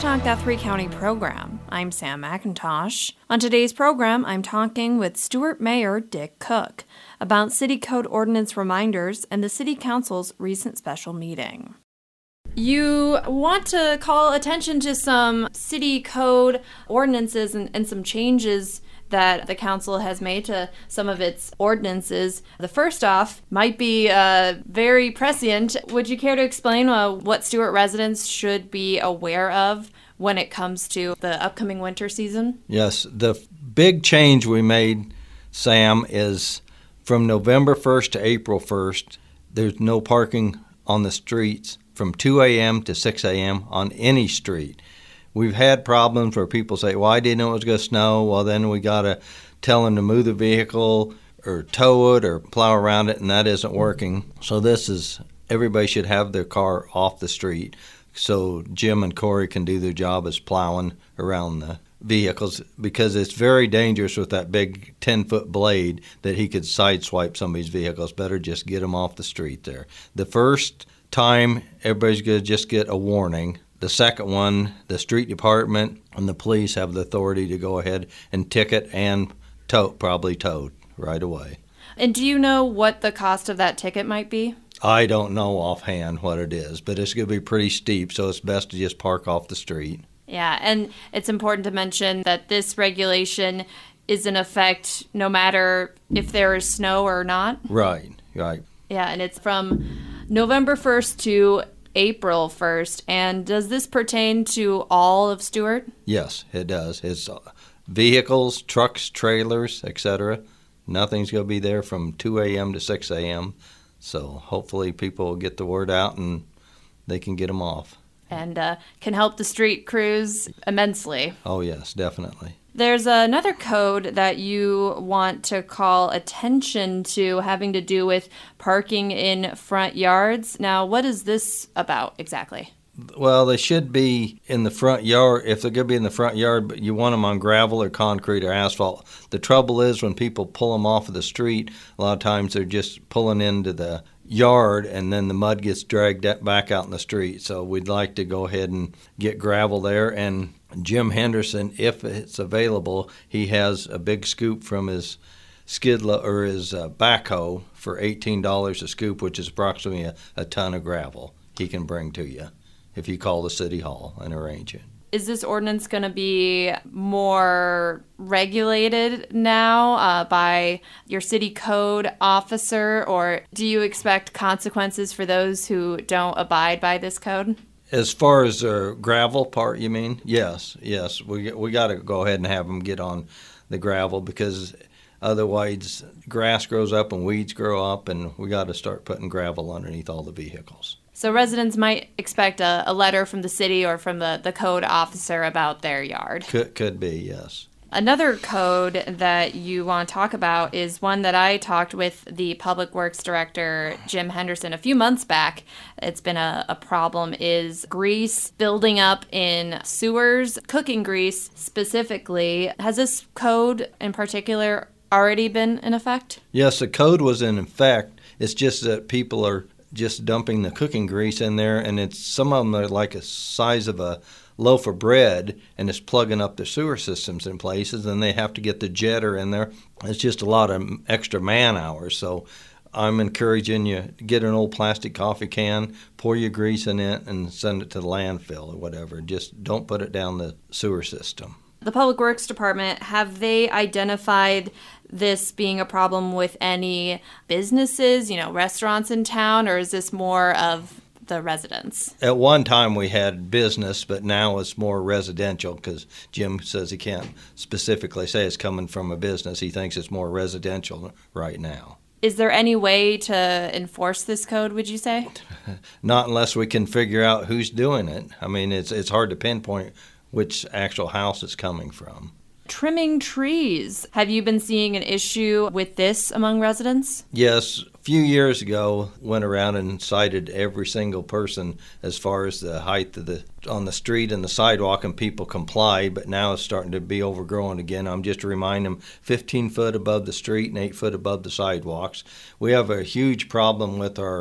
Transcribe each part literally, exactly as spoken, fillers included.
Talk Guthrie County program. I'm Sam McIntosh. On today's program, I'm talking with Stuart Mayor Dick Cook about City Code ordinance reminders and the City Council's recent special meeting. You want to call attention to some City Code ordinances and, and some changes that the council has made to some of its ordinances. The first off might be uh, very prescient. Would you care to explain uh, what Stuart residents should be aware of when it comes to the upcoming winter season? Yes, the big change we made, Sam, is from November first to April first, there's no parking on the streets from two a.m. to six a.m. on any street. We've had problems where people say, well, I didn't know it was going to snow. Well, then we got to tell them to move the vehicle or tow it or plow around it, and that isn't working. So this is, everybody should have their car off the street so Jim and Corey can do their job as plowing around the vehicles, because it's very dangerous with that big ten-foot blade that he could sideswipe somebody's vehicles. Better just get them off the street there. The first time, everybody's going to just get a warning. The second one, the street department and the police have the authority to go ahead and ticket and tow, probably towed right away. And do you know what the cost of that ticket might be? I don't know offhand what it is, but it's going to be pretty steep, so it's best to just park off the street. Yeah, and it's important to mention that this regulation is in effect no matter if there is snow or not. Right, right. Yeah, and it's from November first to April first. And does this pertain to all of Stuart? Yes, it does. It's vehicles, trucks, trailers, et cetera. Nothing's going to be there from two a.m. to six a.m. So hopefully people will get the word out and they can get them off. And uh, can help the street crews immensely. Oh, yes, definitely. There's another code that you want to call attention to having to do with parking in front yards. Now, what is this about exactly? Well, they should be in the front yard. If they're going to be in the front yard, but you want them on gravel or concrete or asphalt. The trouble is when people pull them off of the street, a lot of times they're just pulling into the yard and then the mud gets dragged back out in the street. So we'd like to go ahead and get gravel there. And Jim Henderson, if it's available, he has a big scoop from his skid lo- or his uh, backhoe for eighteen dollars a scoop, which is approximately a, a ton of gravel he can bring to you if you call the city hall and arrange it. Is this ordinance going to be more regulated now uh, by your city code officer, or do you expect consequences for those who don't abide by this code? As far as the gravel part, you mean? Yes, yes. We we got to go ahead and have them get on the gravel, because otherwise grass grows up and weeds grow up, and we got to start putting gravel underneath all the vehicles. So residents might expect a, a letter from the city or from the, the code officer about their yard. Could could be, yes. Another code that you want to talk about is one that I talked with the Public Works Director, Jim Henderson, a few months back. It's been a, a problem, is grease building up in sewers, cooking grease specifically. Has this code in particular already been in effect? Yes, the code was in effect. It's just that people are just dumping the cooking grease in there, and it's some of them are like the size of a loaf of bread, and it's plugging up the sewer systems in places, and they have to get the jetter in there. It's just a lot of extra man hours. So I'm encouraging you to get an old plastic coffee can, pour your grease in it, and send it to the landfill or whatever. Just don't put it down the sewer system. The Public Works Department, have they identified this being a problem with any businesses, you know, restaurants in town, or is this more of the residents? At one time we had business, but now it's more residential, because Jim says he can't specifically say it's coming from a business. He thinks it's more residential right now. Is there any way to enforce this code, would you say? Not unless we can figure out who's doing it. I mean, it's it's hard to pinpoint which actual house it's coming from. Trimming trees. Have you been seeing an issue with this among residents? Yes. A few years ago, went around and cited every single person as far as the height of the on the street and the sidewalk, and people complied, but now it's starting to be overgrown again. I'm just reminding them fifteen foot above the street and eight foot above the sidewalks. We have a huge problem with our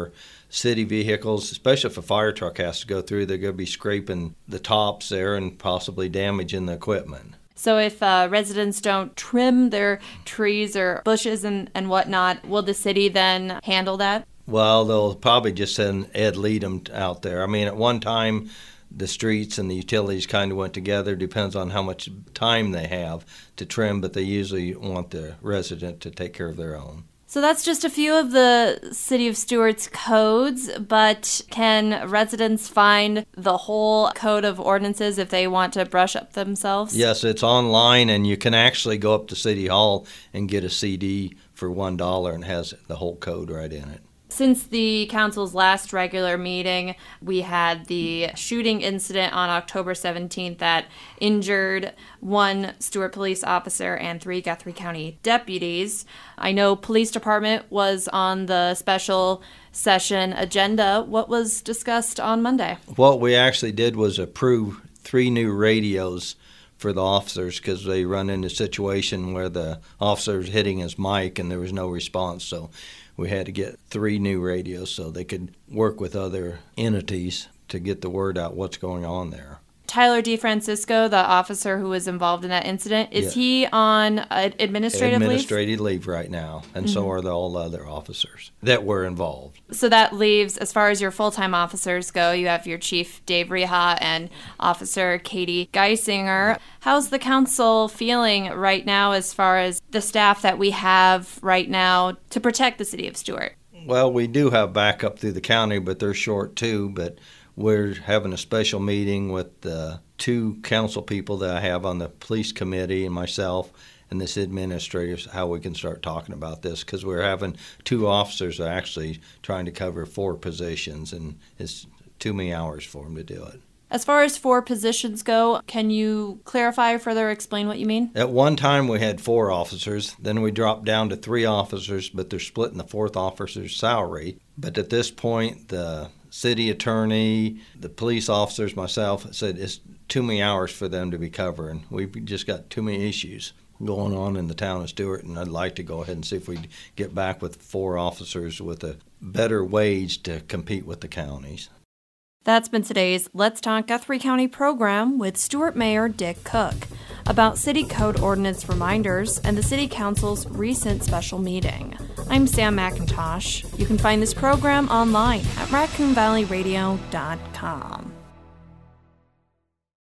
city vehicles, especially if a fire truck has to go through, they're going to be scraping the tops there and possibly damaging the equipment. So if uh, residents don't trim their trees or bushes and, and whatnot, will the city then handle that? Well, they'll probably just send Ed Leadham out there. I mean, at one time, the streets and the utilities kind of went together. Depends on how much time they have to trim, but they usually want the resident to take care of their own. So that's just a few of the City of Stuart's codes, but can residents find the whole code of ordinances if they want to brush up themselves? Yes, it's online, and you can actually go up to City Hall and get a C D for one dollar and has the whole code right in it. Since the council's last regular meeting, we had the shooting incident on October seventeenth that injured one Stuart police officer and three Guthrie County deputies. I know police department was on the special session agenda. What was discussed on Monday? What we actually did was approve three new radios for the officers because they run into a situation where the officer's hitting his mic and there was no response. So we had to get three new radios so they could work with other entities to get the word out what's going on there. Tyler DeFrancisco, the officer who was involved in that incident, is yeah. he on uh, administrative leave? Administrative leave right now, and mm-hmm. so are the, all the other officers that were involved. So that leaves, as far as your full-time officers go, you have your Chief Dave Reha and Officer Katie Geisinger. How's the council feeling right now as far as the staff that we have right now to protect the city of Stuart? Well, we do have backup through the county, but they're short too, but we're having a special meeting with the two council people that I have on the police committee and myself and this administrator, how we can start talking about this, because we're having two officers that are actually trying to cover four positions, and it's too many hours for them to do it. As far as four positions go, can you clarify or further explain what you mean? At one time, we had four officers. Then we dropped down to three officers, but they're splitting the fourth officer's salary. But at this point, the city attorney, the police officers, myself, said it's too many hours for them to be covering. We've just got too many issues going on in the town of Stuart, and I'd like to go ahead and see if we get back with four officers with a better wage to compete with the counties. That's been today's Let's Talk Guthrie County program with Stuart Mayor Dick Cook about City Code Ordinance reminders and the City Council's recent special meeting. I'm Sam McIntosh. You can find this program online at raccoon valley radio dot com.